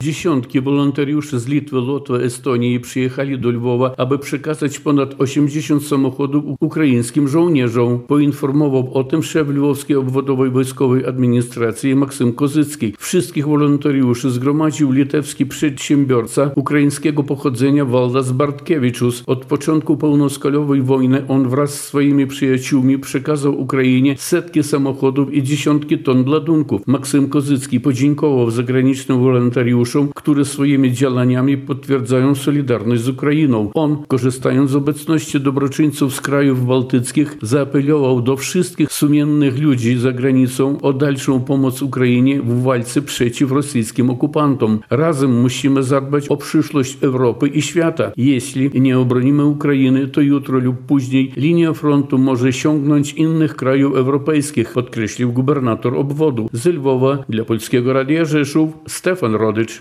Dziesiątki wolontariuszy z Litwy, Łotwy, Estonii przyjechali do Lwowa, aby przekazać ponad 80 samochodów ukraińskim żołnierzom. Poinformował o tym szef Lwowskiej Obwodowej Wojskowej Administracji Maksym Kozycki. Wszystkich wolontariuszy zgromadził litewski przedsiębiorca ukraińskiego pochodzenia Waldas Bartkiewiczus. Od początku pełnoskalowej wojny on wraz z swoimi przyjaciółmi przekazał Ukrainie setki samochodów i dziesiątki ton ładunków. Maksym Kozycki podziękował zagranicznym wolontariuszom, które swoimi działaniami potwierdzają solidarność z Ukrainą. On, korzystając z obecności dobroczyńców z krajów bałtyckich, zaapelował do wszystkich sumiennych ludzi za granicą o dalszą pomoc Ukrainie w walce przeciw rosyjskim okupantom. Razem musimy zadbać o przyszłość Europy i świata. Jeśli nie obronimy Ukrainy, to jutro lub później linia frontu może sięgnąć innych krajów europejskich, podkreślił gubernator obwodu. Z Lwowa dla Polskiego Radia Rzeszów Stefan Rodycz.